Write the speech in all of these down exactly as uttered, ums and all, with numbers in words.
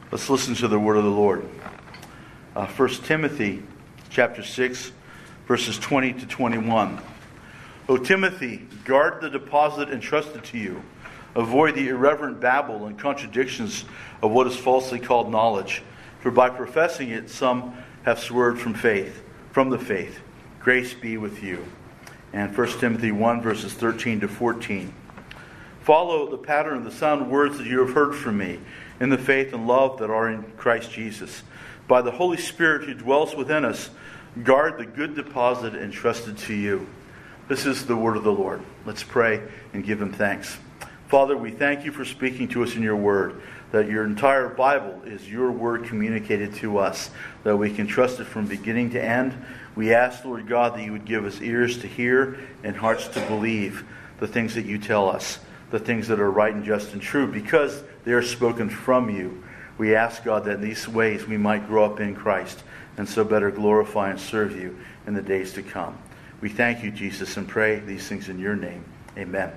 Let's listen to the word of the Lord. Uh, First Timothy chapter six, verses twenty to twenty-one. O Timothy, guard the deposit entrusted to you. Avoid the irreverent babble and contradictions of what is falsely called knowledge. For by professing it, some have swerved from faith, from the faith. Grace be with you. And First Timothy one, verses thirteen to fourteen. Follow the pattern of the sound words that you have heard from me, in the faith and love that are in Christ Jesus. By the Holy Spirit who dwells within us, guard the good deposit entrusted to you. This is the word of the Lord. Let's pray and give Him thanks. Father, we thank you for speaking to us in your word, that your entire Bible is your word communicated to us, that we can trust it from beginning to end. We ask, Lord God, that you would give us ears to hear and hearts to believe the things that you tell us, the things that are right and just and true, because they are spoken from you. We ask, God, that in these ways we might grow up in Christ and so better glorify and serve you in the days to come. We thank you, Jesus, and pray these things in your name. Amen.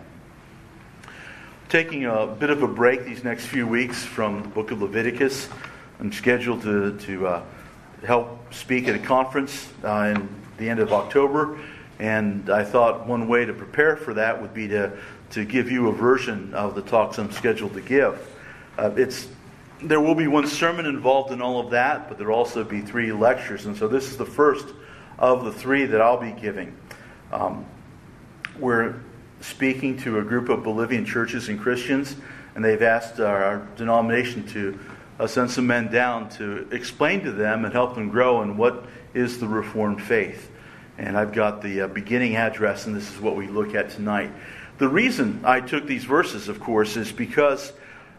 Taking a bit of a break these next few weeks from the book of Leviticus. I'm scheduled to, to uh, help speak at a conference uh, in the end of October, and I thought one way to prepare for that would be to, to give you a version of the talks I'm scheduled to give. Uh, it's There will be one sermon involved in all of that, but there will also be three lectures, and so this is the first of the three that I'll be giving. Um, we're speaking to a group of Bolivian churches and Christians, and they've asked our, our denomination to uh, send some men down to explain to them and help them grow in what is the Reformed faith. And I've got the uh, beginning address, and this is what we look at tonight. The reason I took these verses, of course, is because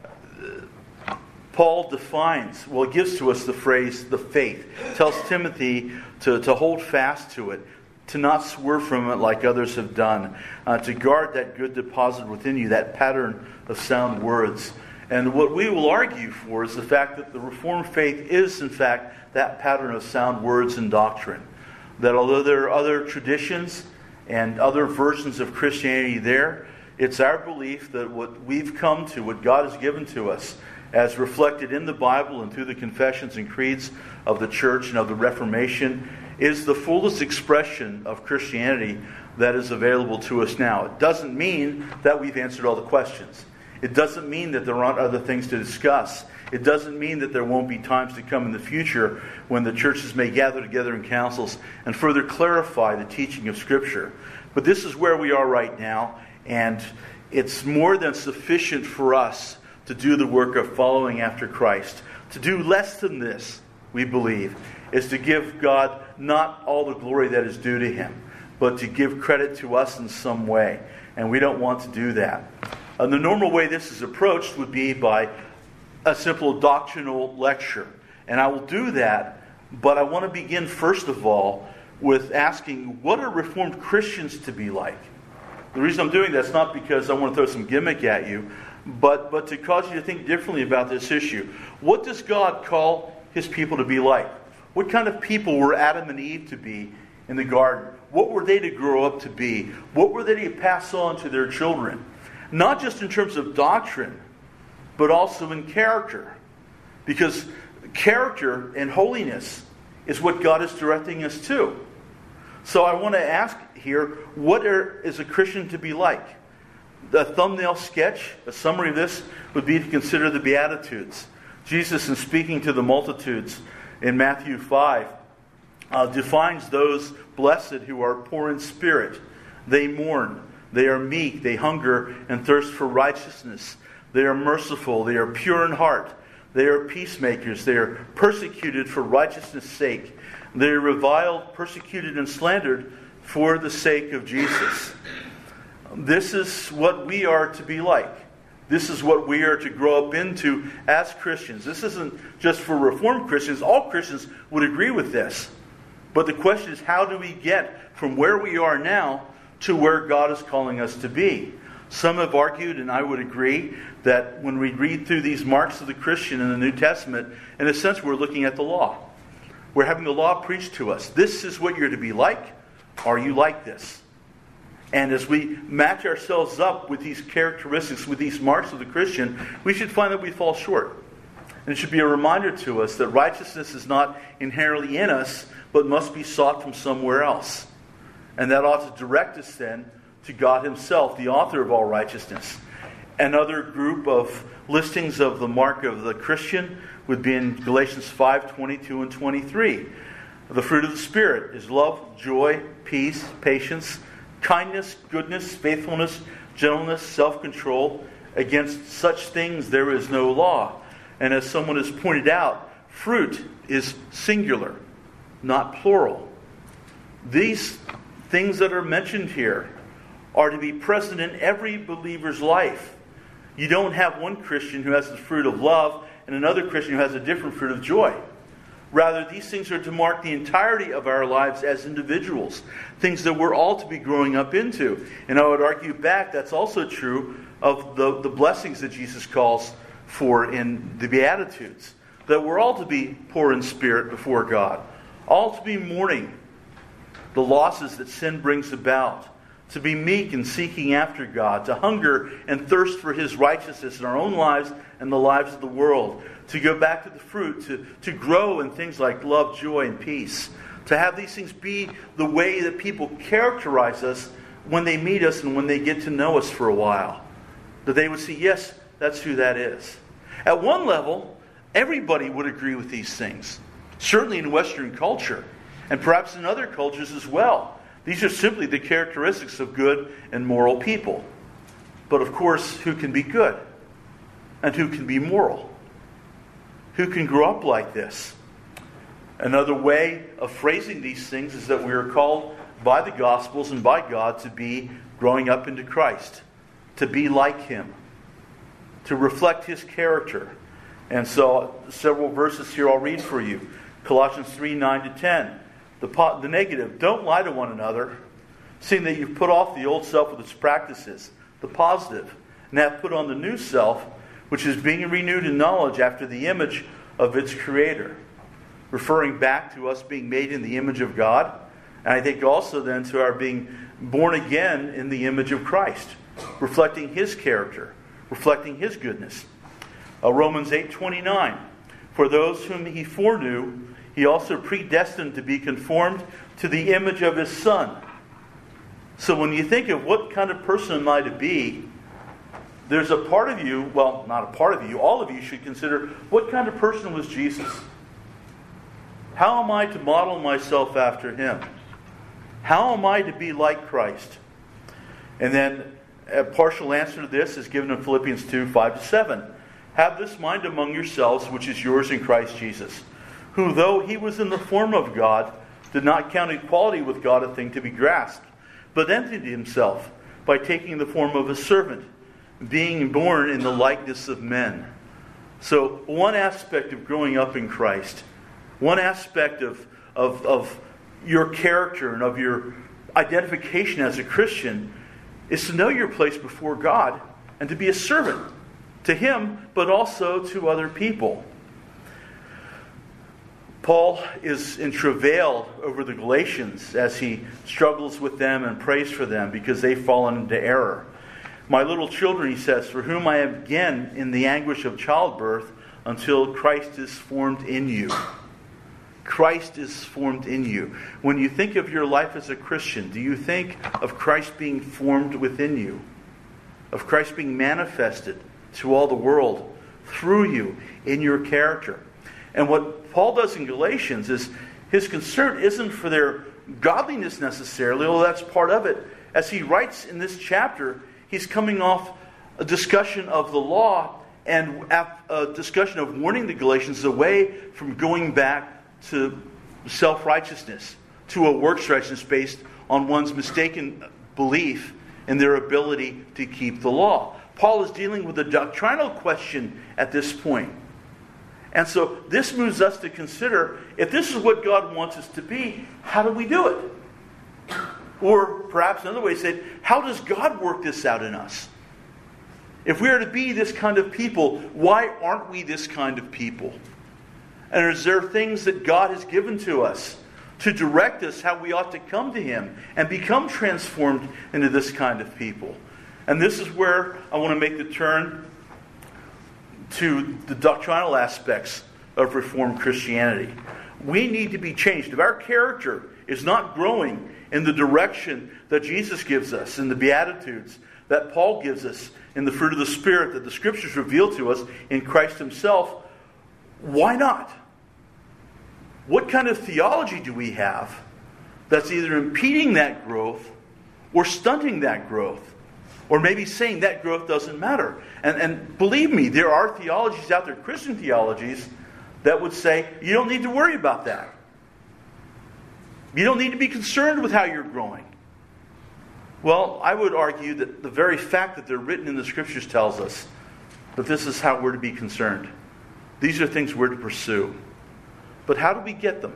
uh, Paul defines, well, gives to us the phrase, the faith. Tells Timothy to, to hold fast to it, to not swerve from it like others have done, uh, to guard that good deposit within you, that pattern of sound words. And what we will argue for is the fact that the Reformed faith is, in fact, that pattern of sound words and doctrine. That although there are other traditions and other versions of Christianity there, it's our belief that what we've come to, what God has given to us, as reflected in the Bible and through the confessions and creeds of the church and of the Reformation, is the fullest expression of Christianity that is available to us now. It doesn't mean that we've answered all the questions. It doesn't mean that there aren't other things to discuss. It doesn't mean that there won't be times to come in the future when the churches may gather together in councils and further clarify the teaching of Scripture. But this is where we are right now, and it's more than sufficient for us to do the work of following after Christ. To do less than this, we believe, is to give God not all the glory that is due to Him, but to give credit to us in some way. And we don't want to do that. And the normal way this is approached would be by a simple doctrinal lecture. And I will do that, but I want to begin first of all with asking, what are Reformed Christians to be like? The reason I'm doing that is not because I want to throw some gimmick at you, but, but to cause you to think differently about this issue. What does God call His people to be like? What kind of people were Adam and Eve to be in the garden? What were they to grow up to be? What were they to pass on to their children? Not just in terms of doctrine, but also in character. Because character and holiness is what God is directing us to. So I want to ask here, what are, is a Christian to be like? The thumbnail sketch, a summary of this, would be to consider the Beatitudes. Jesus, in speaking to the multitudes in Matthew five, uh, defines those blessed who are poor in spirit. They mourn, they are meek, they hunger and thirst for righteousness. They are merciful, they are pure in heart. They are peacemakers, they are persecuted for righteousness' sake. They are reviled, persecuted, and slandered for the sake of Jesus. This is what we are to be like. This is what we are to grow up into as Christians. This isn't just for Reformed Christians. All Christians would agree with this. But the question is, how do we get from where we are now to where God is calling us to be? Some have argued, and I would agree, that when we read through these marks of the Christian in the New Testament, in a sense we're looking at the law. We're having the law preached to us. This is what you're to be like. Are you like this? And as we match ourselves up with these characteristics, with these marks of the Christian, we should find that we fall short. And it should be a reminder to us that righteousness is not inherently in us, but must be sought from somewhere else. And that ought to direct us then to God himself, the author of all righteousness. Another group of listings of the mark of the Christian would be in Galatians five, twenty-two and twenty-three. The fruit of the Spirit is love, joy, peace, patience, kindness, goodness, faithfulness, gentleness, self-control. Against such things there is no law. And as someone has pointed out, fruit is singular, not plural. These things that are mentioned here are to be present in every believer's life. You don't have one Christian who has the fruit of love and another Christian who has a different fruit of joy. Rather, these things are to mark the entirety of our lives as individuals, things that we're all to be growing up into. And I would argue back, that's also true of the, the blessings that Jesus calls for in the Beatitudes. That we're all to be poor in spirit before God, all to be mourning the losses that sin brings about, to be meek and seeking after God, to hunger and thirst for his righteousness in our own lives and the lives of the world, to go back to the fruit, to, to grow in things like love, joy, and peace, to have these things be the way that people characterize us when they meet us and when they get to know us for a while. That they would see, yes, that's who that is. At one level, everybody would agree with these things. Certainly in Western culture, and perhaps in other cultures as well. These are simply the characteristics of good and moral people. But of course, who can be good? And who can be moral? Who can grow up like this? Another way of phrasing these things is that we are called by the Gospels and by God to be growing up into Christ, to be like him, to reflect his character. And so several verses here I'll read for you. Colossians three, nine to ten. The, po- the negative, don't lie to one another, seeing that you've put off the old self with its practices. The positive, and have put on the new self, which is being renewed in knowledge after the image of its creator. Referring back to us being made in the image of God. And I think also then to our being born again in the image of Christ. Reflecting his character. Reflecting his goodness. Uh, Romans eight twenty-nine. For those whom he foreknew, he also predestined to be conformed to the image of his Son. So when you think of what kind of person am I to be, there's a part of you, well, not a part of you, all of you should consider, what kind of person was Jesus? How am I to model myself after him? How am I to be like Christ? And then a partial answer to this is given in Philippians two, five to seven. Have this mind among yourselves, which is yours in Christ Jesus, who, though he was in the form of God, did not count equality with God a thing to be grasped, but emptied himself by taking the form of a servant, being born in the likeness of men. So one aspect of growing up in Christ, one aspect of, of, of your character and of your identification as a Christian is to know your place before God and to be a servant to him, but also to other people. Paul is in travail over the Galatians as he struggles with them and prays for them because they've fallen into error. My little children, he says, for whom I am again in the anguish of childbirth until Christ is formed in you. Christ is formed in you. When you think of your life as a Christian, do you think of Christ being formed within you? Of Christ being manifested to all the world through you in your character? And what Paul does in Galatians is his concern isn't for their godliness necessarily, although that's part of it. As he writes in this chapter, he's coming off a discussion of the law and a discussion of warning the Galatians away from going back to self-righteousness, to a works righteousness based on one's mistaken belief in their ability to keep the law. Paul is dealing with a doctrinal question at this point. And so this moves us to consider, if this is what God wants us to be, how do we do it? Or perhaps another way to say it, how does God work this out in us? If we are to be this kind of people, why aren't we this kind of people? And is there things that God has given to us to direct us how we ought to come to him and become transformed into this kind of people? And this is where I want to make the turn to the doctrinal aspects of Reformed Christianity. We need to be changed. If our character is not growing in the direction that Jesus gives us, in the Beatitudes that Paul gives us, in the fruit of the Spirit that the Scriptures reveal to us in Christ Himself, why not? What kind of theology do we have that's either impeding that growth or stunting that growth? Or maybe saying that growth doesn't matter. And, and believe me, there are theologies out there, Christian theologies, that would say, you don't need to worry about that. You don't need to be concerned with how you're growing. Well, I would argue that the very fact that they're written in the Scriptures tells us that this is how we're to be concerned. These are things we're to pursue. But how do we get them?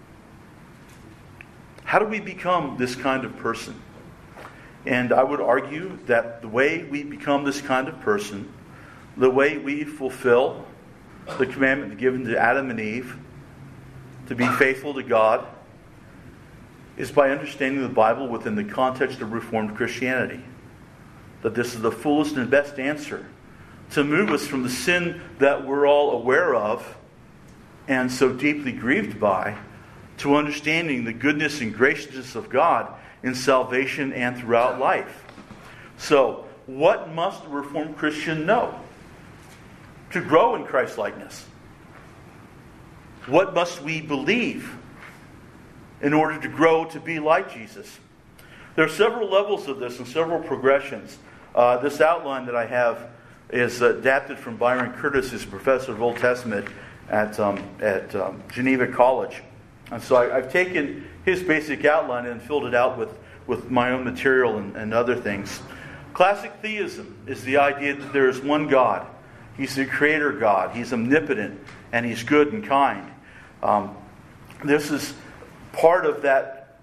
How do we become this kind of person? And I would argue that the way we become this kind of person, the way we fulfill the commandment given to Adam and Eve to be faithful to God, is by understanding the Bible within the context of Reformed Christianity. That this is the fullest and best answer to move us from the sin that we're all aware of and so deeply grieved by, to understanding the goodness and graciousness of God in salvation and throughout life. So, what must a Reformed Christian know to grow in Christ-likeness? What must we believe in order to grow to be like Jesus? There are several levels of this and several progressions. Uh, this outline that I have is adapted from Byron Curtis, who's a professor of Old Testament at, um, at um, Geneva College. And so I, I've taken his basic outline and filled it out with, with my own material and, and other things. Classic theism is the idea that there is one God. He's the creator God. He's omnipotent and He's good and kind. Um, this is part of that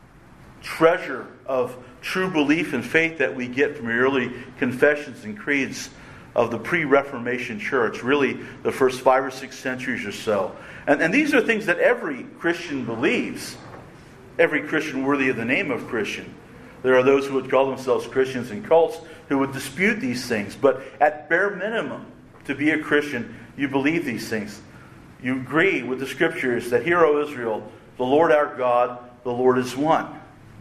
treasure of true belief and faith that we get from the early confessions and creeds of the pre-Reformation church, really the first five or six centuries or so. And, and these are things that every Christian believes, every Christian worthy of the name of Christian. There are those who would call themselves Christians in cults who would dispute these things. But at bare minimum, to be a Christian, you believe these things. You agree with the Scriptures that, hear, O Israel, the Lord our God, the Lord is one.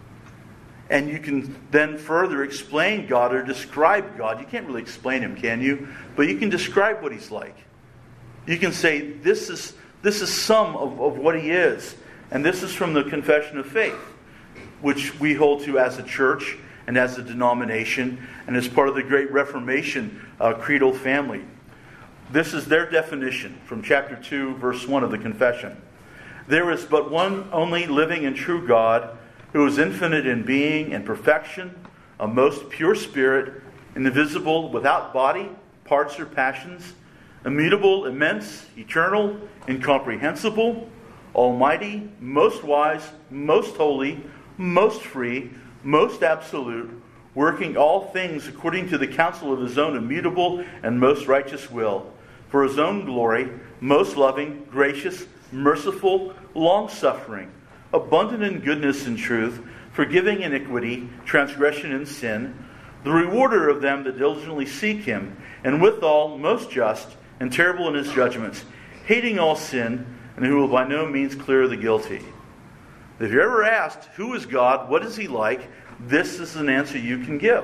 And you can then further explain God or describe God. You can't really explain Him, can you? But you can describe what He's like. You can say, this is this is some of, of what He is. And this is from the Confession of Faith, which we hold to as a church and as a denomination and as part of the Great Reformation uh, creedal family. This is their definition from chapter two, verse one of the Confession. There is but one only living and true God, who is infinite in being and perfection, a most pure spirit, indivisible, without body, parts, or passions, immutable, immense, eternal, incomprehensible, almighty, most wise, most holy, most free, most absolute, working all things according to the counsel of His own immutable and most righteous will, for His own glory, most loving, gracious, merciful, long-suffering, abundant in goodness and truth, forgiving iniquity, transgression, and sin, the rewarder of them that diligently seek Him, and withal most just and terrible in His judgments, hating all sin, and who will by no means clear the guilty. If you're ever asked, who is God, what is He like, this is an answer you can give.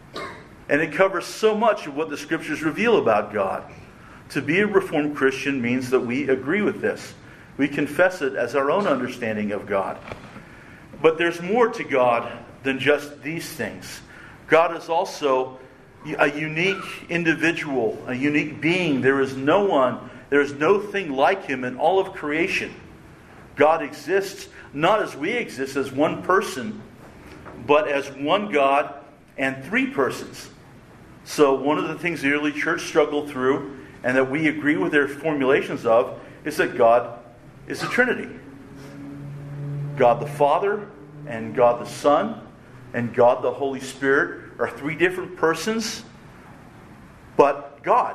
And it covers so much of what the Scriptures reveal about God. To be a Reformed Christian means that we agree with this. We confess it as our own understanding of God. But there's more to God than just these things. God is also a unique individual, a unique being. There is no one, there is no thing like Him in all of creation. God exists not as we exist, as one person, but as one God and three persons. So one of the things the early church struggled through, and that we agree with their formulations of, is that God is the Trinity. God the Father and God the Son and God the Holy Spirit are three different persons, but God.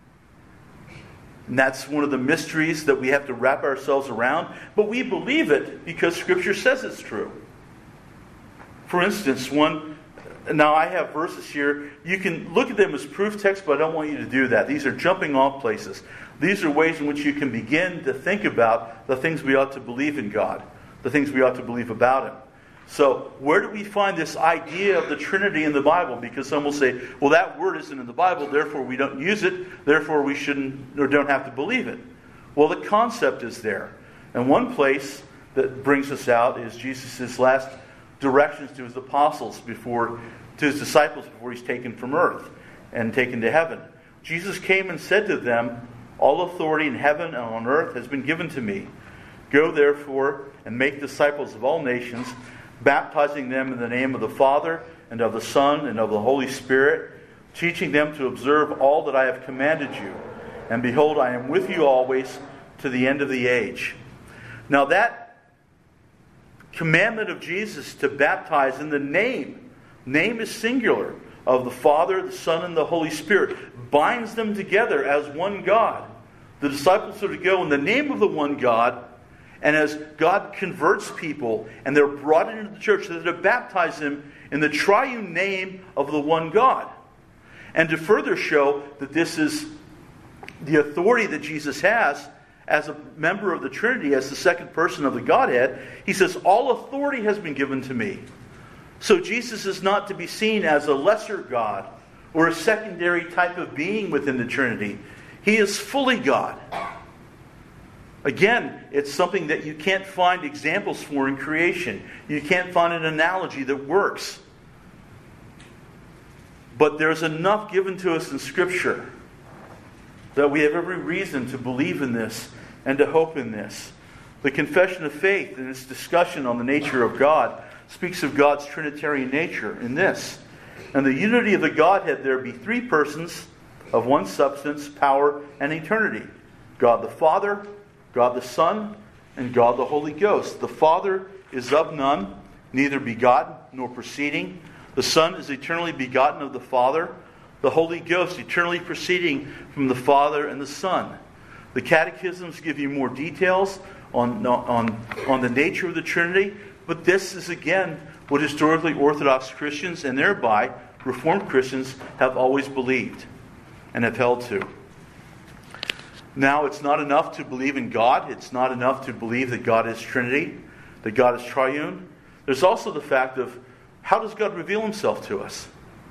And that's one of the mysteries that we have to wrap ourselves around. But we believe it because Scripture says it's true. For instance, one Now, I have verses here. You can look at them as proof text, but I don't want you to do that. These are jumping off places. These are ways in which you can begin to think about the things we ought to believe in God, the things we ought to believe about Him. So, where do we find this idea of the Trinity in the Bible? Because some will say, well, that word isn't in the Bible, therefore we don't use it, therefore we shouldn't or don't have to believe it. Well, the concept is there. And one place that brings us out is Jesus' last directions to His apostles before, to His disciples before He's taken from earth and taken to heaven. Jesus came and said to them, all authority in heaven and on earth has been given to me. Go therefore and make disciples of all nations, baptizing them in the name of the Father and of the Son and of the Holy Spirit, teaching them to observe all that I have commanded you. And behold, I am with you always to the end of the age. Now that commandment of Jesus to baptize in the name, name is singular, of the Father, the Son, and the Holy Spirit, binds them together as one God. The disciples are to go in the name of the one God, and as God converts people and they're brought into the church, they're to baptize them in the triune name of the one God. And to further show that this is the authority that Jesus has as a member of the Trinity, as the second person of the Godhead, He says, all authority has been given to me. So Jesus is not to be seen as a lesser God or a secondary type of being within the Trinity. He is fully God. Again, it's something that you can't find examples for in creation. You can't find an analogy that works. But there's enough given to us in Scripture that we have every reason to believe in this and to hope in this. The Confession of Faith, in its discussion on the nature of God, speaks of God's Trinitarian nature in this. And the unity of the Godhead, there be three persons of one substance, power, and eternity. God the Father, God the Son, and God the Holy Ghost. The Father is of none, neither begotten nor proceeding. The Son is eternally begotten of the Father. The Holy Ghost eternally proceeding from the Father and the Son. The catechisms give you more details on, on, on the nature of the Trinity, but this is again what historically Orthodox Christians and thereby Reformed Christians have always believed and have held to. Now, it's not enough to believe in God. It's not enough to believe that God is Trinity, that God is triune. There's also the fact of, how does God reveal Himself to us?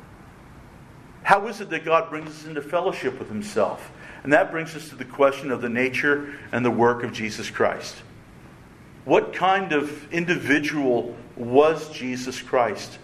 How is it that God brings us into fellowship with Himself? And that brings us to the question of the nature and the work of Jesus Christ. What kind of individual was Jesus Christ?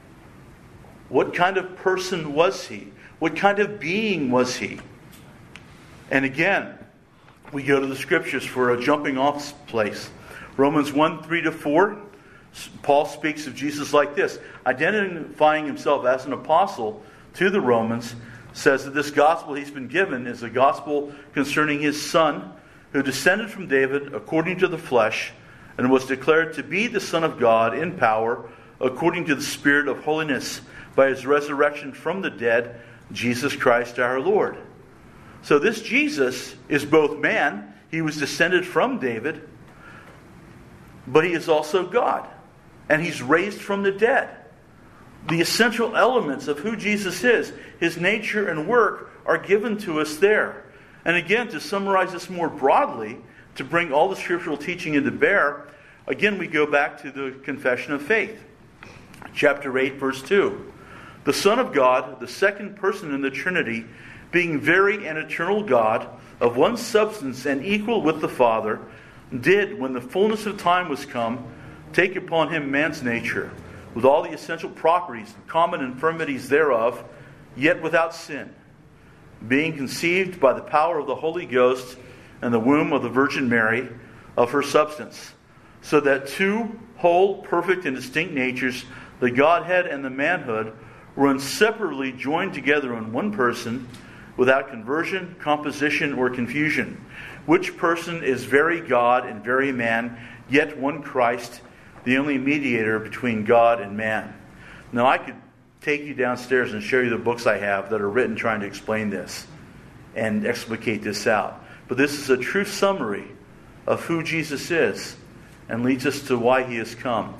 What kind of person was He? What kind of being was He? And again, we go to the Scriptures for a jumping off place. Romans one, three to four, Paul speaks of Jesus like this, identifying Himself as an apostle to the Romans, says that this gospel He's been given is a gospel concerning His Son, who descended from David according to the flesh, and was declared to be the Son of God in power, according to the Spirit of holiness, by His resurrection from the dead, Jesus Christ our Lord. So this Jesus is both man, He was descended from David, but He is also God, and He's raised from the dead. The essential elements of who Jesus is, His nature and work, are given to us there. And again, to summarize this more broadly, to bring all the scriptural teaching into bear, again we go back to the Confession of Faith. Chapter eight, verse two. The Son of God, the second person in the Trinity, being very and eternal God, of one substance and equal with the Father, did, when the fullness of time was come, take upon Him man's nature, with all the essential properties and common infirmities thereof, yet without sin, being conceived by the power of the Holy Ghost in the womb of the Virgin Mary, of her substance, so that two whole, perfect, and distinct natures, the Godhead and the manhood, were inseparably joined together in one person, without conversion, composition, or confusion, which person is very God and very man, yet one Christ, the only mediator between God and man. Now, I could take you downstairs and show you the books I have that are written trying to explain this and explicate this out. But this is a true summary of who Jesus is and leads us to why He has come.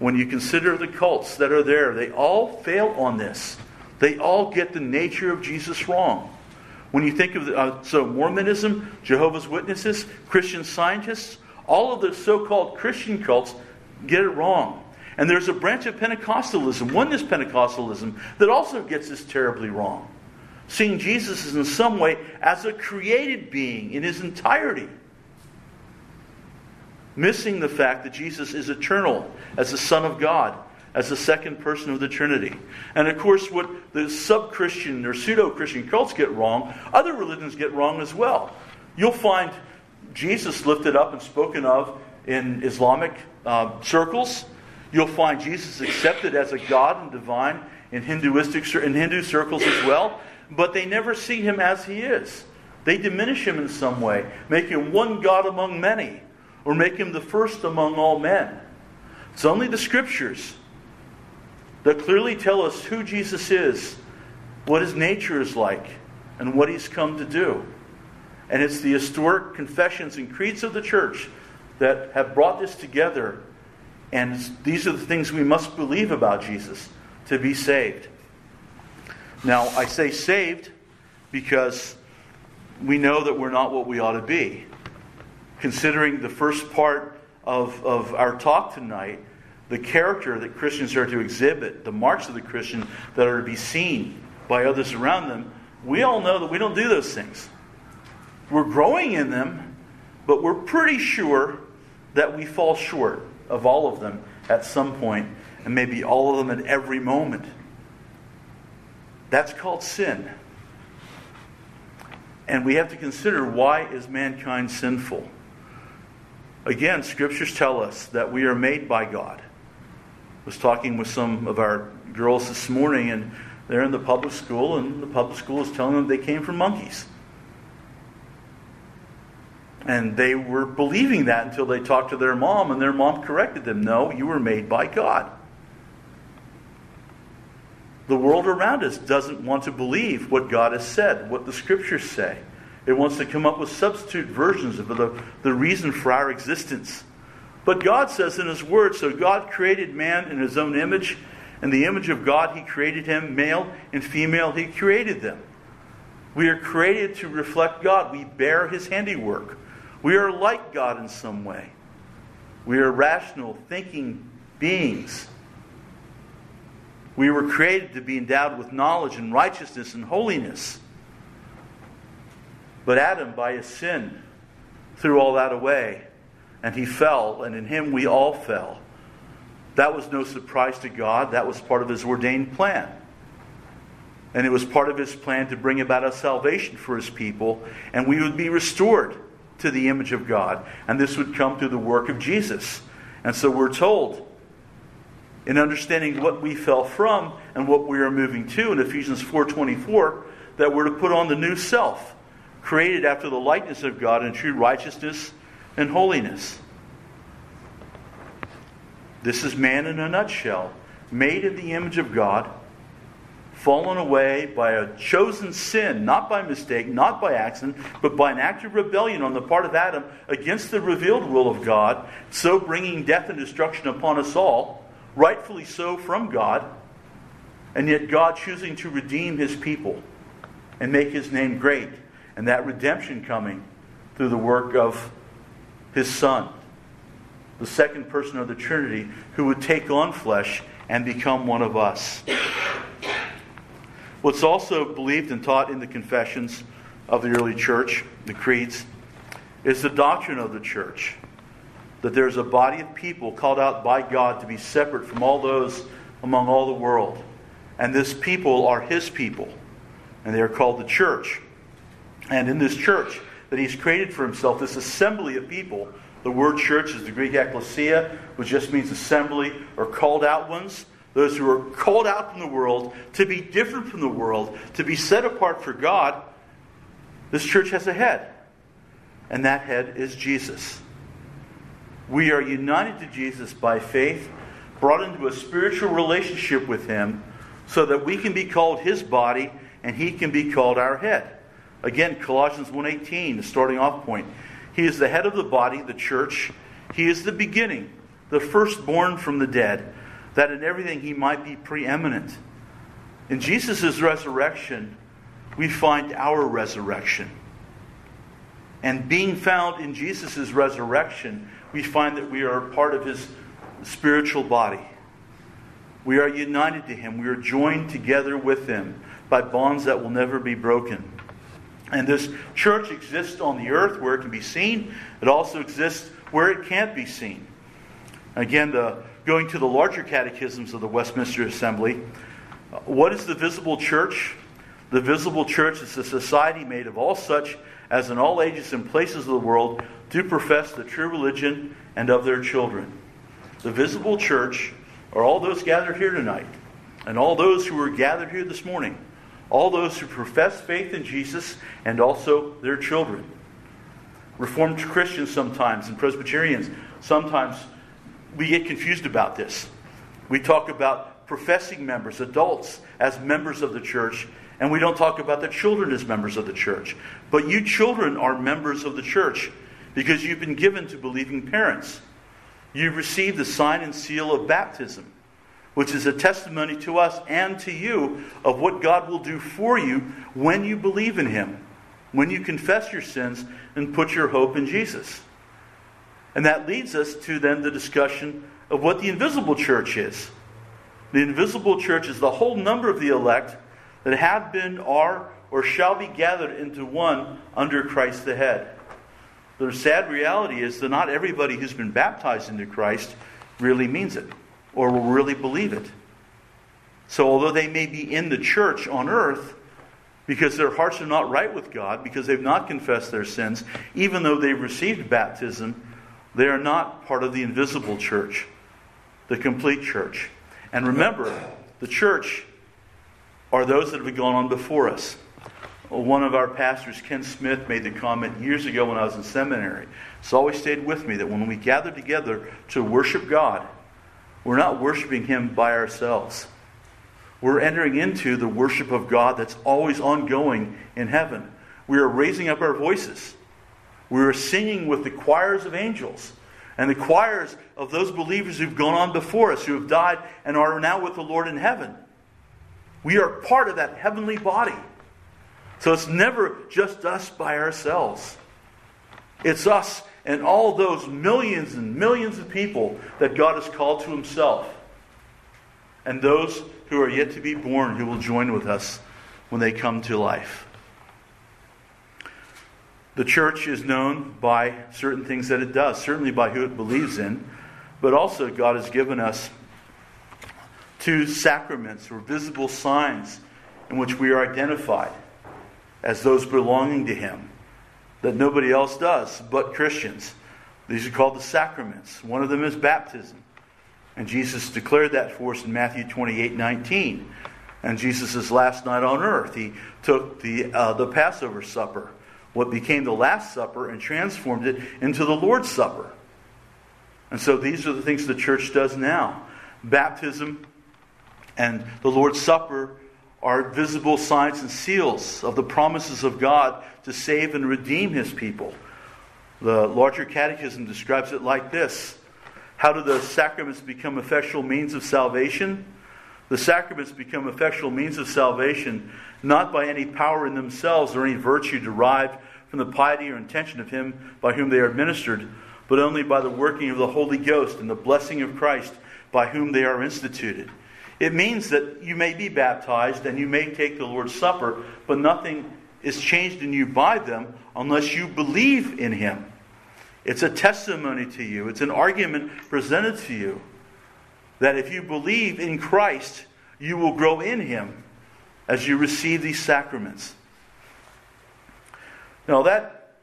when you consider the cults that are there, they all fail on this. They all get the nature of Jesus wrong. When you think of the, uh, so Mormonism, Jehovah's Witnesses, Christian Scientists, all of the so-called Christian cults get it wrong. And there's a branch of Pentecostalism, Oneness Pentecostalism, that also gets this terribly wrong. Seeing Jesus as in some way as a created being in his entirety. Missing the fact that Jesus is eternal as the Son of God, as the second person of the Trinity. And of course, what the sub-Christian or pseudo-Christian cults get wrong, other religions get wrong as well. You'll find Jesus lifted up and spoken of in Islamic uh, circles. You'll find Jesus accepted as a God and divine in Hinduistic in Hindu circles as well. But they never see him as he is. They diminish him in some way, make him one God among many, or make him the first among all men. It's only the Scriptures that clearly tell us who Jesus is, what his nature is like, and what he's come to do. And it's the historic confessions and creeds of the church that have brought this together. And these are the things we must believe about Jesus to be saved. Now, I say saved because we know that we're not what we ought to be. Considering the first part of, of our talk tonight, the character that Christians are to exhibit, the marks of the Christian that are to be seen by others around them, we all know that we don't do those things. We're growing in them, but we're pretty sure that we fall short of all of them at some point, and maybe all of them at every moment. That's called sin. And we have to consider, why is mankind sinful? Again, Scriptures tell us that we are made by God. I was talking with some of our girls this morning, and they're in the public school, and the public school is telling them they came from monkeys. And they were believing that until they talked to their mom, and their mom corrected them. No, you were made by God. The world around us doesn't want to believe what God has said, what the Scriptures say. It wants to come up with substitute versions of the, the reason for our existence. But God says in His Word, so God created man in His own image. In the image of God He created him, male and female He created them. We are created to reflect God. We bear His handiwork. We are like God in some way. We are rational, thinking beings. We were created to be endowed with knowledge and righteousness and holiness. But Adam, by his sin, threw all that away. And he fell, and in him we all fell. That was no surprise to God. That was part of His ordained plan. And it was part of His plan to bring about a salvation for His people. And we would be restored to the image of God. And this would come through the work of Jesus. And so we're told, in understanding what we fell from and what we are moving to in Ephesians four twenty-four, that we're to put on the new self, created after the likeness of God in true righteousness and holiness. This is man in a nutshell, made in the image of God, fallen away by a chosen sin, not by mistake, not by accident, but by an act of rebellion on the part of Adam against the revealed will of God, so bringing death and destruction upon us all, rightfully so from God, and yet God choosing to redeem His people and make His name great, and that redemption coming through the work of His Son, the second person of the Trinity, who would take on flesh and become one of us. What's also believed and taught in the confessions of the early church, the creeds, is the doctrine of the church. That there's a body of people called out by God to be separate from all those among all the world. And this people are His people. And they are called the church. And in this church that He's created for Himself, this assembly of people, the word church is the Greek ekklesia, which just means assembly or called out ones. Those who are called out from the world to be different from the world, to be set apart for God. This church has a head. And that head is Jesus. We are united to Jesus by faith, brought into a spiritual relationship with Him, so that we can be called His body and He can be called our head. Again, Colossians one eighteen, the starting off point. He is the head of the body, the church. He is the beginning, the firstborn from the dead, that in everything he might be preeminent. In Jesus' resurrection, we find our resurrection. And being found in Jesus' resurrection, we find that we are part of his spiritual body. We are united to him. We are joined together with him by bonds that will never be broken. And this church exists on the earth where it can be seen. It also exists where it can't be seen. Again, the, going to the larger catechisms of the Westminster Assembly, what is the visible church? The visible church is a society made of all such as in all ages and places of the world do profess the true religion and of their children. The visible church are all those gathered here tonight, and all those who were gathered here this morning, all those who profess faith in Jesus, and also their children. Reformed Christians sometimes, and Presbyterians, sometimes we get confused about this. We talk about professing members, adults, as members of the church, and we don't talk about the children as members of the church. But you children are members of the church because you've been given to believing parents. You've received the sign and seal of baptism, which is a testimony to us and to you of what God will do for you when you believe in him, when you confess your sins and put your hope in Jesus. And that leads us to then the discussion of what the invisible church is. The invisible church is the whole number of the elect that have been, are, or shall be gathered into one under Christ the head. The sad reality is that not everybody who's been baptized into Christ really means it or will really believe it. So although they may be in the church on earth because their hearts are not right with God, because they've not confessed their sins, even though they've received baptism, they are not part of the invisible church, the complete church. And remember, the church are those that have gone on before us. One of our pastors, Ken Smith, made the comment years ago when I was in seminary. It's always stayed with me that when we gather together to worship God, we're not worshiping him by ourselves. We're entering into the worship of God that's always ongoing in heaven. We are raising up our voices. We are singing with the choirs of angels and the choirs of those believers who've gone on before us, who have died and are now with the Lord in heaven. We are part of that heavenly body. So it's never just us by ourselves. It's us and all those millions and millions of people that God has called to himself. And those who are yet to be born who will join with us when they come to life. The church is known by certain things that it does, certainly by who it believes in, but also God has given us two sacraments or visible signs in which we are identified as those belonging to him that nobody else does but Christians. These are called the sacraments. One of them is baptism. And Jesus declared that for us in Matthew twenty-eight nineteen. And Jesus' last night on earth, he took the uh, the Passover supper, what became the Last Supper, and transformed it into the Lord's Supper. And so these are the things the church does now. Baptism and the Lord's Supper are visible signs and seals of the promises of God to save and redeem his people. The larger catechism describes it like this. How do the sacraments become effectual means of salvation? The sacraments become effectual means of salvation not by any power in themselves or any virtue derived from the piety or intention of him by whom they are administered, but only by the working of the Holy Ghost and the blessing of Christ by whom they are instituted. It means that you may be baptized and you may take the Lord's Supper, but nothing is changed in you by them unless you believe in him. It's a testimony to you. It's an argument presented to you that if you believe in Christ, you will grow in him as you receive these sacraments. Now that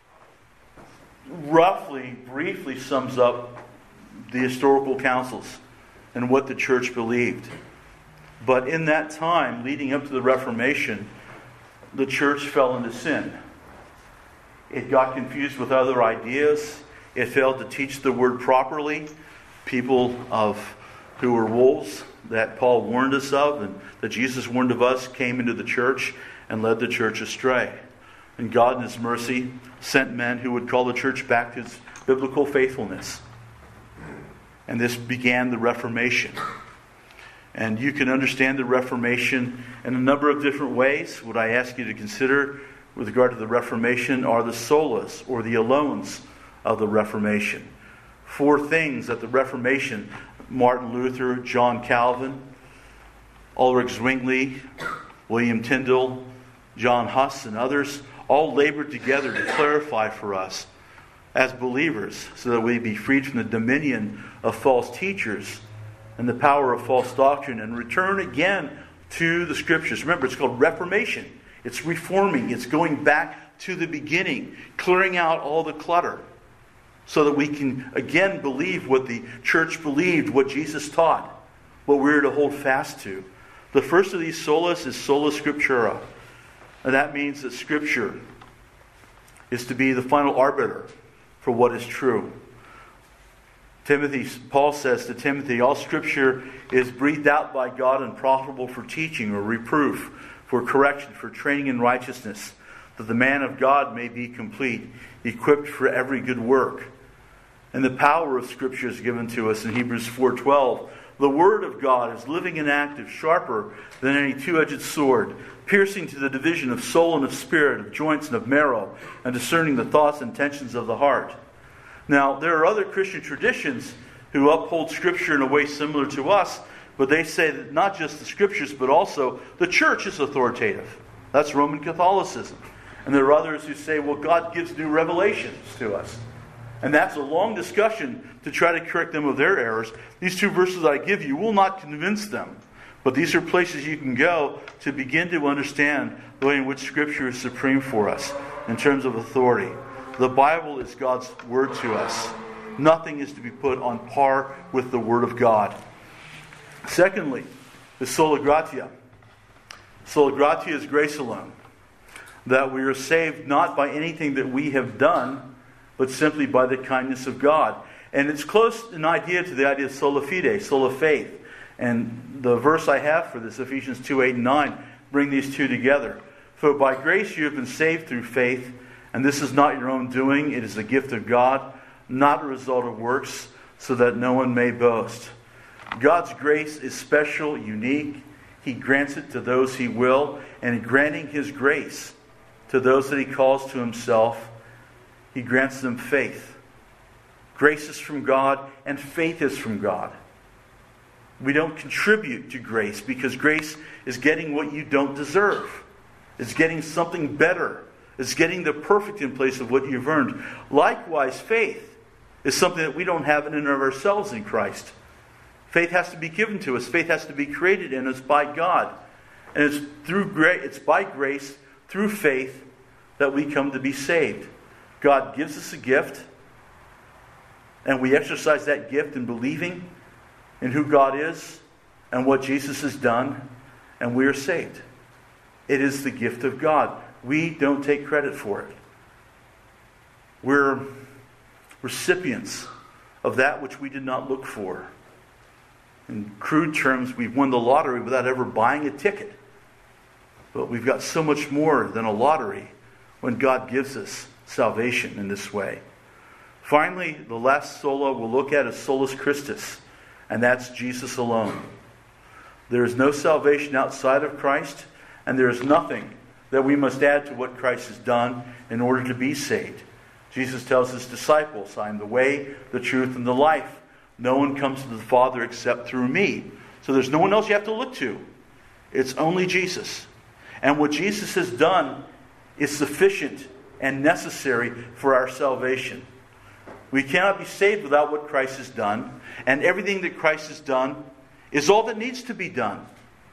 roughly, briefly sums up the historical councils and what the church believed. But in that time, leading up to the Reformation, the church fell into sin. It got confused with other ideas. It failed to teach the word properly. People of who were wolves that Paul warned us of and that Jesus warned of us came into the church and led the church astray. And God in his mercy sent men who would call the church back to its biblical faithfulness. And this began the Reformation. And you can understand the Reformation in a number of different ways. What I ask you to consider with regard to the Reformation are the solas, or the alones of the Reformation. Four things that the Reformation, Martin Luther, John Calvin, Ulrich Zwingli, William Tyndale, John Huss, and others, all labored together to clarify for us as believers, so that we be freed from the dominion of false teachers and the power of false doctrine, and return again to the Scriptures. Remember, it's called Reformation. It's reforming. It's going back to the beginning, clearing out all the clutter, so that we can again believe what the church believed, what Jesus taught, what we're to hold fast to. The first of these solas is sola scriptura. And that means that Scripture is to be the final arbiter for what is true. Timothy, Paul says to Timothy, all Scripture is breathed out by God and profitable for teaching or reproof, for correction, for training in righteousness, that the man of God may be complete, equipped for every good work. And the power of Scripture is given to us in Hebrews four twelve. The Word of God is living and active, sharper than any two-edged sword, piercing to the division of soul and of spirit, of joints and of marrow, and discerning the thoughts and intentions of the heart. Now, there are other Christian traditions who uphold Scripture in a way similar to us, but they say that not just the Scriptures, but also the church is authoritative. That's Roman Catholicism. And there are others who say, well, God gives new revelations to us. And that's a long discussion to try to correct them of their errors. These two verses I give you will not convince them. But these are places you can go to begin to understand the way in which Scripture is supreme for us in terms of authority. The Bible is God's Word to us. Nothing is to be put on par with the Word of God. Secondly, the sola gratia. Sola gratia is grace alone. That we are saved not by anything that we have done, but simply by the kindness of God. And it's close in idea to the idea of sola fide, sola faith. And the verse I have for this, Ephesians two, eight, and nine, bring these two together. For by grace you have been saved through faith, and this is not your own doing, it is the gift of God, not a result of works, so that no one may boast. God's grace is special, unique. He grants it to those He will, and in granting His grace to those that He calls to Himself, He grants them faith. Grace is from God, and faith is from God. We don't contribute to grace, because grace is getting what you don't deserve. It's getting something better. It's getting the perfect in place of what you've earned. Likewise, faith is something that we don't have in and of ourselves in Christ. Faith has to be given to us. Faith has to be created in us by God. And it's through grace, it's by grace, through faith, that we come to be saved. God gives us a gift, and we exercise that gift in believing in who God is and what Jesus has done, and we are saved. It is the gift of God. We don't take credit for it. We're recipients of that which we did not look for. In crude terms, we've won the lottery without ever buying a ticket. But we've got so much more than a lottery when God gives us salvation in this way. Finally, the last sola we'll look at is solus Christus, and that's Jesus alone. There is no salvation outside of Christ, and there is nothing that we must add to what Christ has done in order to be saved. Jesus tells His disciples, I am the way, the truth, and the life. No one comes to the Father except through me. So there's no one else you have to look to. It's only Jesus. And what Jesus has done is sufficient and necessary for our salvation. We cannot be saved without what Christ has done. And everything that Christ has done is all that needs to be done.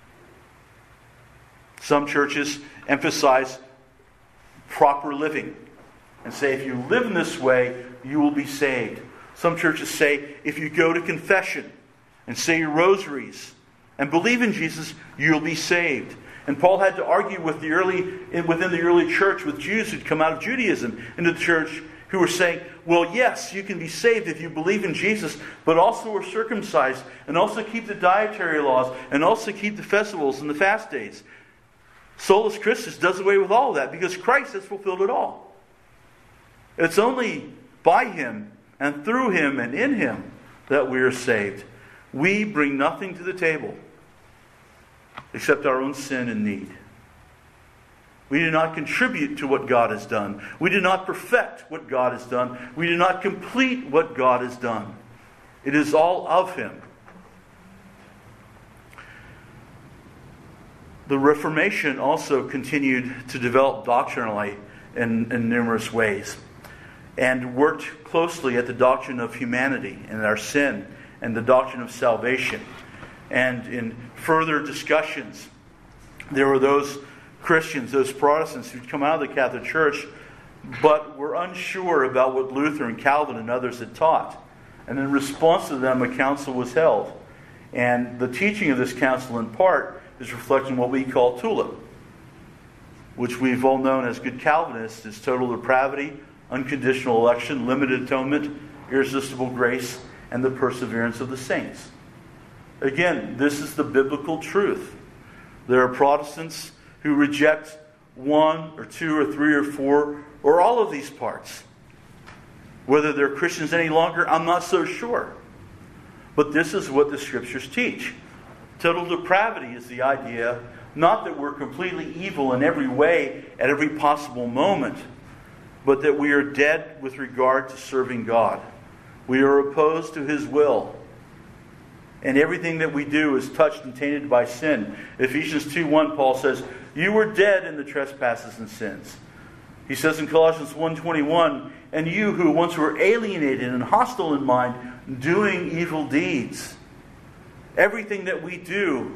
Some churches emphasize proper living and say if you live in this way, you will be saved. Some churches say if you go to confession and say your rosaries and believe in Jesus, you'll be saved. And Paul had to argue with the early, within the early church with Jews who'd come out of Judaism into the church who were saying, well, yes, you can be saved if you believe in Jesus, but also are circumcised and also keep the dietary laws and also keep the festivals and the fast days. Solus Christus does away with all of that because Christ has fulfilled it all. It's only by Him and through Him and in Him that we are saved. We bring nothing to the table except our own sin and need. We do not contribute to what God has done. We do not perfect what God has done. We do not complete what God has done. It is all of Him. The Reformation also continued to develop doctrinally in, in numerous ways, and worked closely at the doctrine of humanity and our sin and the doctrine of salvation. And in further discussions, there were those Christians, those Protestants who'd come out of the Catholic Church, but were unsure about what Luther and Calvin and others had taught. And in response to them, a council was held. And the teaching of this council, in part, is reflecting what we call TULIP, which we've all known as good Calvinists is total depravity, unconditional election, limited atonement, irresistible grace, and the perseverance of the saints. Again, this is the biblical truth. There are Protestants who reject one or two or three or four or all of these parts. Whether they're Christians any longer, I'm not so sure. But this is what the Scriptures teach. Total depravity is the idea, not that we're completely evil in every way at every possible moment, but that we are dead with regard to serving God. We are opposed to His will. And everything that we do is touched and tainted by sin. Ephesians two one, Paul says, "You were dead in the trespasses and sins." He says in Colossians one twenty-one, "And you who once were alienated and hostile in mind, doing evil deeds." Everything that we do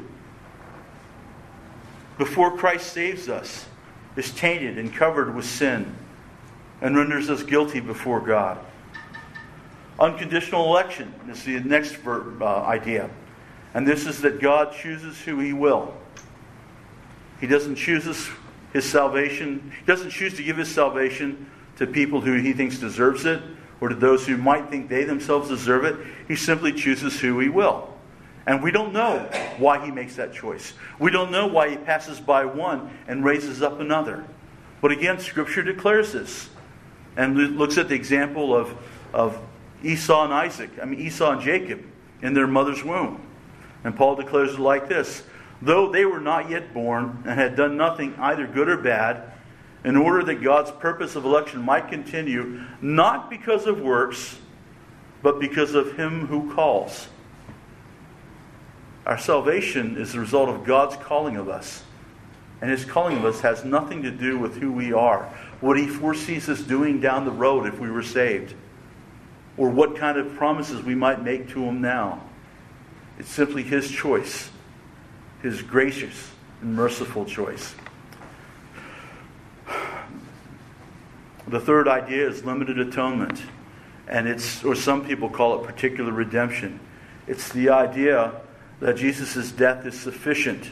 before Christ saves us is tainted and covered with sin and renders us guilty before God. Unconditional election is the next verb, uh, idea. And this is that God chooses who He will. He doesn't choose us, His salvation. He doesn't choose to give His salvation to people who He thinks deserves it, or to those who might think they themselves deserve it. He simply chooses who He will. And we don't know why He makes that choice. We don't know why He passes by one and raises up another. But again, Scripture declares this. And looks at the example of, of Esau and Isaac. I mean, Esau and Jacob in their mother's womb. And Paul declares it like this: "Though they were not yet born and had done nothing either good or bad, in order that God's purpose of election might continue, not because of works, but because of Him who calls." Our salvation is the result of God's calling of us. And His calling of us has nothing to do with who we are, what He foresees us doing down the road if we were saved, or what kind of promises we might make to Him now. It's simply His choice, His gracious and merciful choice. The third idea is limited atonement, and it's, or some people call it particular redemption. It's the idea that Jesus' death is sufficient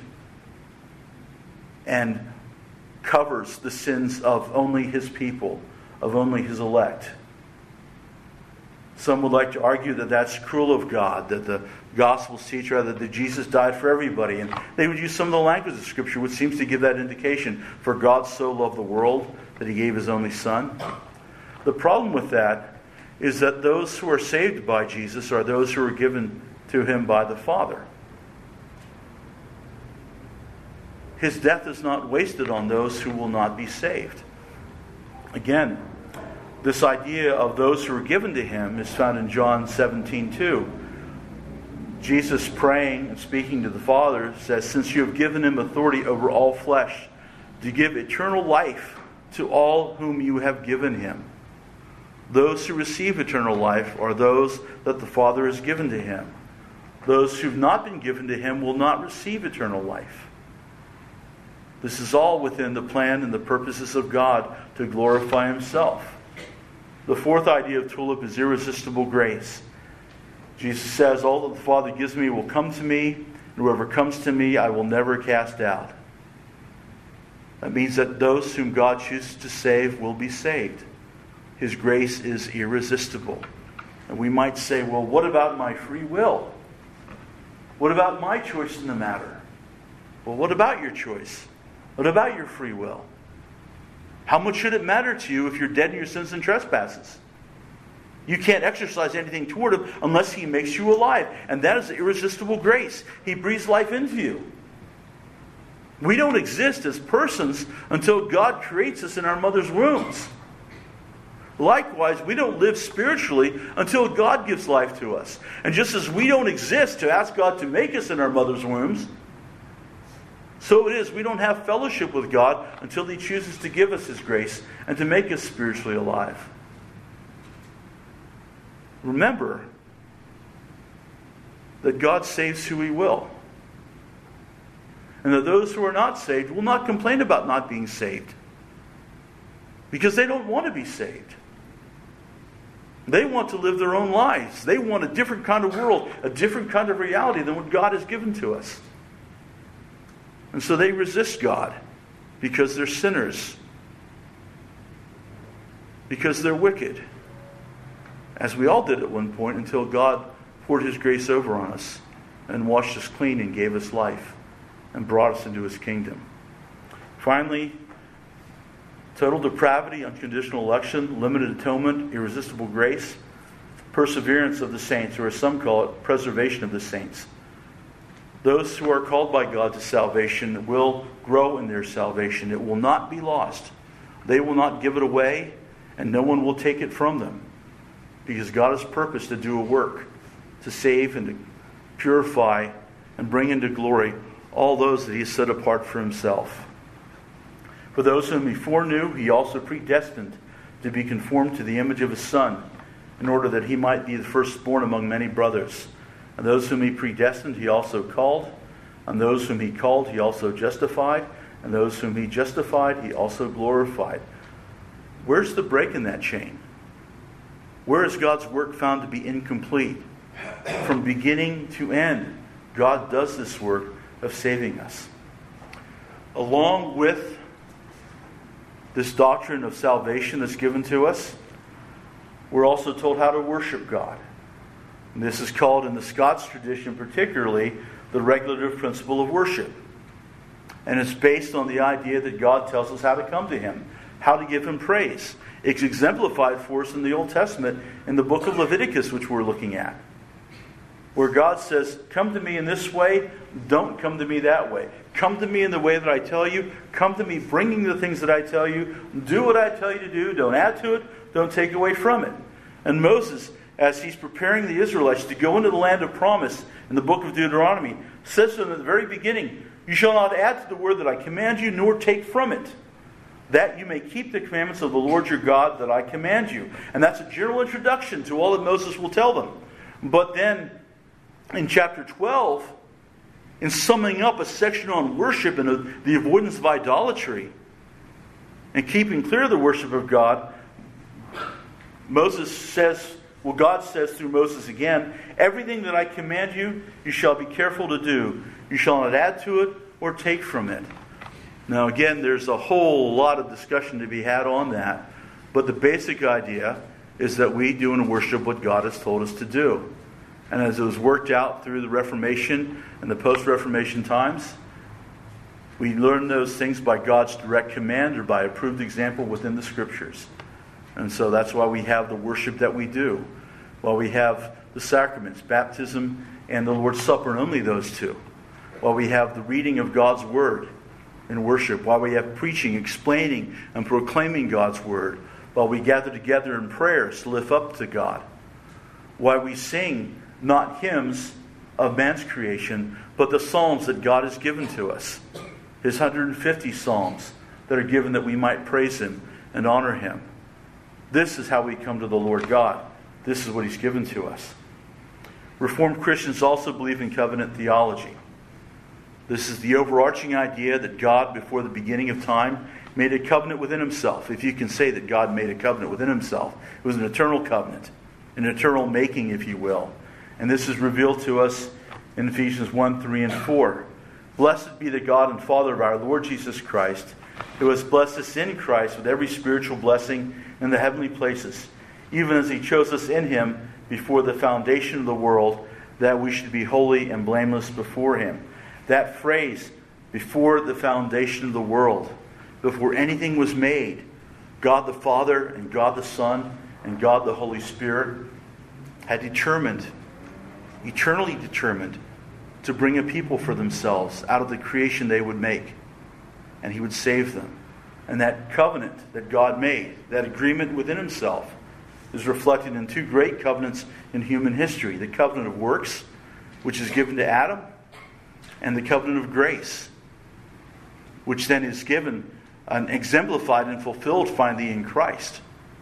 and covers the sins of only His people, of only His elect. Some would like to argue that that's cruel of God, that the Gospels teach rather that Jesus died for everybody. And they would use some of the language of Scripture which seems to give that indication. For God so loved the world that He gave His only Son. The problem with that is that those who are saved by Jesus are those who are given to Him by the Father. His death is not wasted on those who will not be saved. Again, this idea of those who are given to Him is found in John seventeen two. Jesus, praying and speaking to the Father, says, "Since you have given Him authority over all flesh, to give eternal life to all whom you have given Him." Those who receive eternal life are those that the Father has given to Him. Those who have not been given to Him will not receive eternal life. This is all within the plan and the purposes of God to glorify Himself. The fourth idea of TULIP is irresistible grace. Jesus says, "All that the Father gives me will come to me, and whoever comes to me I will never cast out." That means that those whom God chooses to save will be saved. His grace is irresistible. And we might say, well, what about my free will? What about my choice in the matter? Well, what about your choice? What about your free will? How much should it matter to you if you're dead in your sins and trespasses? You can't exercise anything toward him unless he makes you alive. And that is irresistible grace. He breathes life into you. We don't exist as persons until God creates us in our mother's wombs. Likewise, we don't live spiritually until God gives life to us. And just as we don't exist to ask God to make us in our mother's wombs, so it is, we don't have fellowship with God until He chooses to give us His grace and to make us spiritually alive. Remember that God saves who He will. And that those who are not saved will not complain about not being saved. Because they don't want to be saved. They want to live their own lives. They want a different kind of world, a different kind of reality than what God has given to us. And so they resist God because they're sinners. Because they're wicked. As we all did at one point until God poured His grace over on us and washed us clean and gave us life and brought us into His kingdom. Finally, total depravity, unconditional election, limited atonement, irresistible grace, perseverance of the saints, or as some call it, preservation of the saints. Those who are called by God to salvation will grow in their salvation. It will not be lost. They will not give it away, and no one will take it from them. Because God has purposed to do a work, to save and to purify and bring into glory all those that He has set apart for Himself. For those whom He foreknew, He also predestined to be conformed to the image of His Son, in order that He might be the firstborn among many brothers. And those whom He predestined, He also called. And those whom He called, He also justified. And those whom He justified, He also glorified. Where's the break in that chain? Where is God's work found to be incomplete? From beginning to end, God does this work of saving us. Along with this doctrine of salvation that's given to us, we're also told how to worship God. And this is called, in the Scots tradition particularly, the regulative principle of worship. And it's based on the idea that God tells us how to come to Him, how to give Him praise. It's exemplified for us in the Old Testament in the book of Leviticus, which we're looking at, where God says, come to me in this way, don't come to me that way. Come to me in the way that I tell you. Come to me bringing the things that I tell you. Do what I tell you to do. Don't add to it. Don't take away from it. And Moses, as he's preparing the Israelites to go into the land of promise in the book of Deuteronomy, says to them at the very beginning, you shall not add to the word that I command you, nor take from it, that you may keep the commandments of the Lord your God that I command you. And that's a general introduction to all that Moses will tell them. But then, in chapter twelve, in summing up a section on worship and the avoidance of idolatry and keeping clear of the worship of God, Moses says, well, God says through Moses again, everything that I command you, you shall be careful to do. You shall not add to it or take from it. Now again, there's a whole lot of discussion to be had on that, but the basic idea is that we do and worship what God has told us to do. And as it was worked out through the Reformation and the post-Reformation times, we learn those things by God's direct command or by approved example within the Scriptures. And so that's why we have the worship that we do. While we have the sacraments, baptism and the Lord's Supper, and only those two. While we have the reading of God's Word in worship. While we have preaching, explaining, and proclaiming God's Word. While we gather together in prayers to lift up to God. While we sing not hymns of man's creation, but the psalms that God has given to us. His one hundred fifty psalms that are given that we might praise Him and honor Him. This is how we come to the Lord God. This is what He's given to us. Reformed Christians also believe in covenant theology. This is the overarching idea that God, before the beginning of time, made a covenant within Himself. If you can say that God made a covenant within Himself. It was an eternal covenant. An eternal making, if you will. And this is revealed to us in Ephesians one, three, and four. Blessed be the God and Father of our Lord Jesus Christ, who has blessed us in Christ with every spiritual blessing in the heavenly places, even as He chose us in Him before the foundation of the world, that we should be holy and blameless before Him. That phrase, before the foundation of the world, before anything was made, God the Father and God the Son and God the Holy Spirit had determined, eternally determined, to bring a people for themselves out of the creation they would make. And He would save them. And that covenant that God made, that agreement within Himself, is reflected in two great covenants in human history. The covenant of works, which is given to Adam, and the covenant of grace, which then is given and exemplified and fulfilled finally in Christ.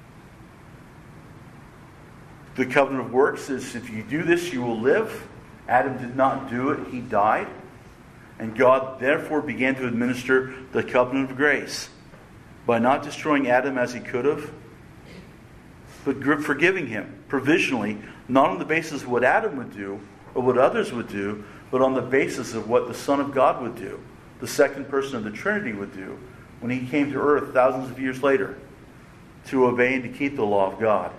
The covenant of works is, if you do this, you will live. Adam did not do it. He died. And God therefore began to administer the covenant of grace by not destroying Adam as He could have, but forgiving him provisionally, not on the basis of what Adam would do or what others would do, but on the basis of what the Son of God would do, the second person of the Trinity would do, when He came to earth thousands of years later to obey and to keep the law of God.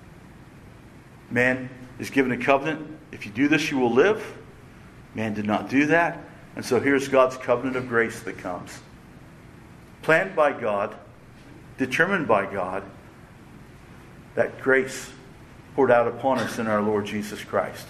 Man is given a covenant. If you do this, you will live. Man did not do that. And so here's God's covenant of grace that comes. Planned by God, determined by God, that grace poured out upon us in our Lord Jesus Christ.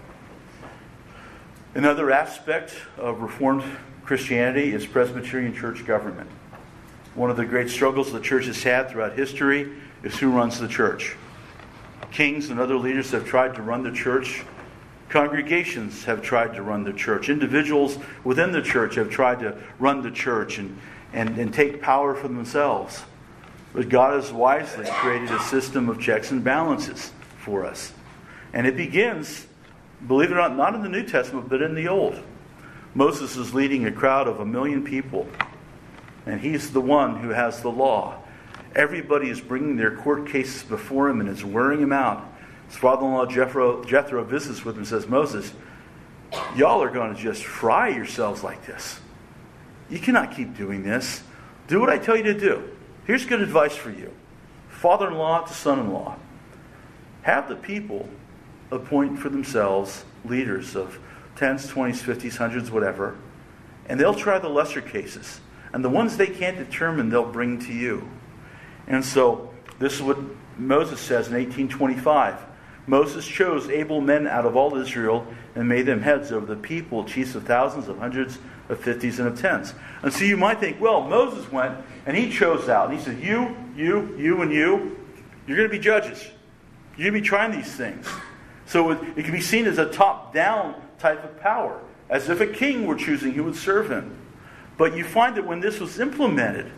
Another aspect of Reformed Christianity is Presbyterian church government. One of the great struggles the church has had throughout history is who runs the church. Kings and other leaders have tried to run the church. Congregations have tried to run the church. Individuals within the church have tried to run the church and, and, and take power for themselves. But God has wisely created a system of checks and balances for us. And it begins, believe it or not, not in the New Testament, but in the Old. Moses is leading a crowd of a million people. And he's the one who has the law. Everybody is bringing their court cases before him and is wearing him out. His father-in-law Jethro, Jethro visits with him and says, Moses, y'all are going to just fry yourselves like this. You cannot keep doing this. Do what I tell you to do. Here's good advice for you. Father-in-law to son-in-law. Have the people appoint for themselves leaders of tens, twenties, fifties, hundreds, whatever. And they'll try the lesser cases. And the ones they can't determine, they'll bring to you. And so, this is what Moses says in eighteen twenty-five. Moses chose able men out of all Israel and made them heads over the people, chiefs of thousands, of hundreds, of fifties, and of tens. And so you might think, well, Moses went and he chose out. And he said, you, you, you, and you, you're going to be judges. You're going to be trying these things. So it, it can be seen as a top-down type of power, as if a king were choosing who would serve him. But you find that when this was implemented,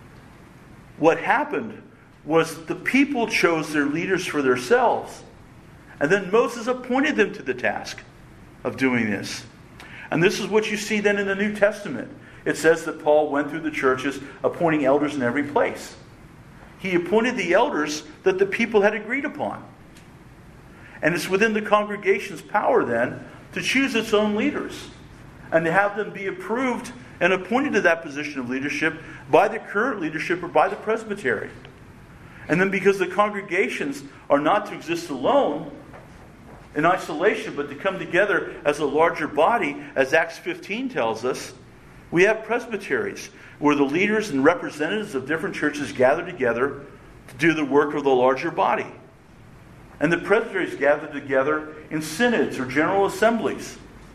what happened was the people chose their leaders for themselves. And then Moses appointed them to the task of doing this. And this is what you see then in the New Testament. It says that Paul went through the churches appointing elders in every place. He appointed the elders that the people had agreed upon. And it's within the congregation's power then to choose its own leaders and to have them be approved and appointed to that position of leadership by the current leadership or by the presbytery. And then because the congregations are not to exist alone in isolation, but to come together as a larger body, as Acts fifteen tells us, we have presbyteries, where the leaders and representatives of different churches gather together to do the work of the larger body. And the presbyteries gather together in synods or general assemblies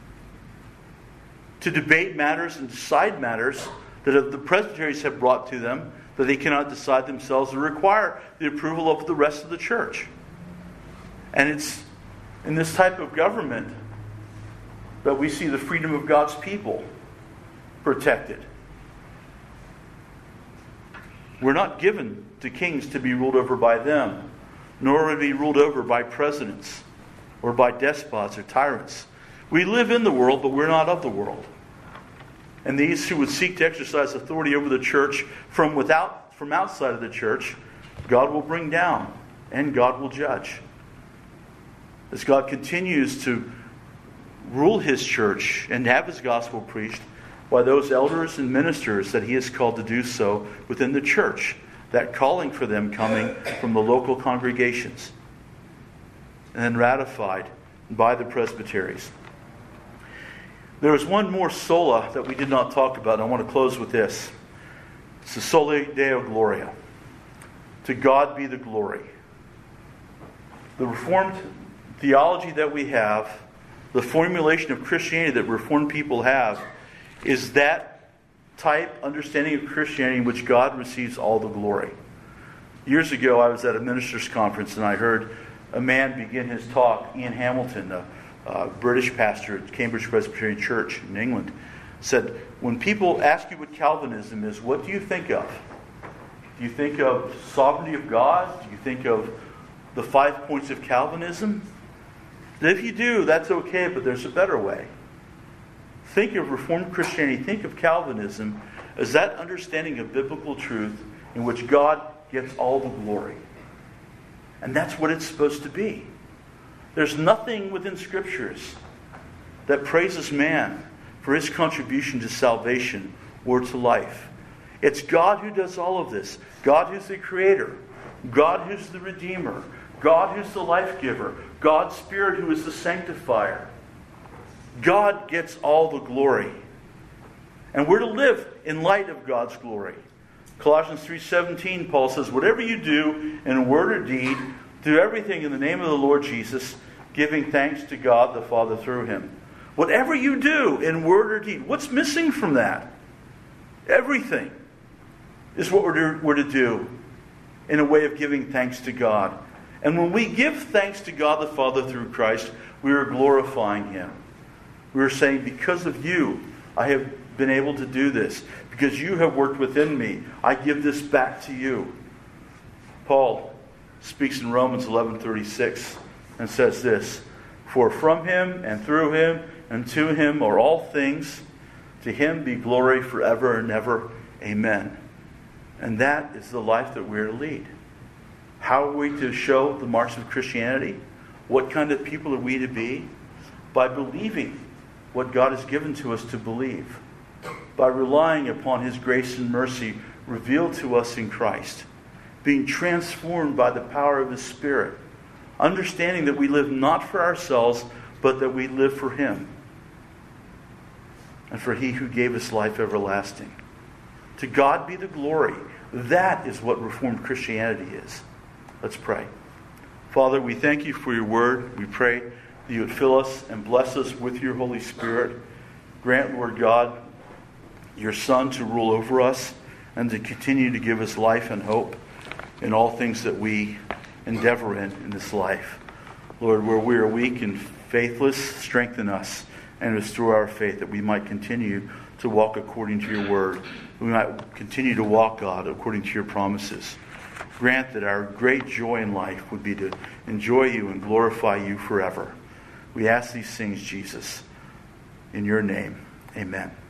to debate matters and decide matters that the presbyteries have brought to them that they cannot decide themselves and require the approval of the rest of the church. And it's in this type of government that we see the freedom of God's people protected. We're not given to kings to be ruled over by them, nor to be ruled over by presidents or by despots or tyrants. We live in the world, but we're not of the world. And these who would seek to exercise authority over the church from without, from outside of the church, God will bring down and God will judge. As God continues to rule His church and have His gospel preached by those elders and ministers that He has called to do so within the church, that calling for them coming from the local congregations and then ratified by the presbyteries. There is one more sola that we did not talk about, and I want to close with this. It's the Soli Deo Gloria. To God be the glory. The Reformed theology that we have, the formulation of Christianity that Reformed people have, is that type understanding of Christianity in which God receives all the glory. Years ago, I was at a ministers' conference and I heard a man begin his talk, Ian Hamilton, a, a British pastor at Cambridge Presbyterian Church in England, said, when people ask you what Calvinism is, what do you think of? Do you think of sovereignty of God? Do you think of the five points of Calvinism? If you do, that's okay, but there's a better way. Think of Reformed Christianity, think of Calvinism as that understanding of biblical truth in which God gets all the glory. And that's what it's supposed to be. There's nothing within Scriptures that praises man for his contribution to salvation or to life. It's God who does all of this. God who's the creator. God who's the redeemer. God who's the life giver. God's Spirit who is the sanctifier. God gets all the glory. And we're to live in light of God's glory. Colossians three seventeen, Paul says, whatever you do in word or deed, do everything in the name of the Lord Jesus, giving thanks to God the Father through Him. Whatever you do in word or deed. What's missing from that? Everything is what we're to, we're to do in a way of giving thanks to God. And when we give thanks to God the Father through Christ, we are glorifying Him. We are saying, because of you, I have been able to do this. Because you have worked within me, I give this back to you. Paul speaks in Romans eleven thirty-six and says this, for from Him and through Him and to Him are all things. To Him be glory forever and ever. Amen. And that is the life that we're to lead. How are we to show the marks of Christianity? What kind of people are we to be? By believing what God has given to us to believe. By relying upon His grace and mercy revealed to us in Christ. Being transformed by the power of His Spirit. Understanding that we live not for ourselves, but that we live for Him. And for He who gave us life everlasting. To God be the glory. That is what Reformed Christianity is. Let's pray. Father, we thank You for Your word. We pray that You would fill us and bless us with Your Holy Spirit. Grant, Lord God, Your Son to rule over us and to continue to give us life and hope in all things that we endeavor in in this life. Lord, where we are weak and faithless, strengthen us and restore our faith that we might continue to walk according to Your word. We might continue to walk, God, according to Your promises. Grant that our great joy in life would be to enjoy You and glorify You forever. We ask these things, Jesus, in Your name. Amen.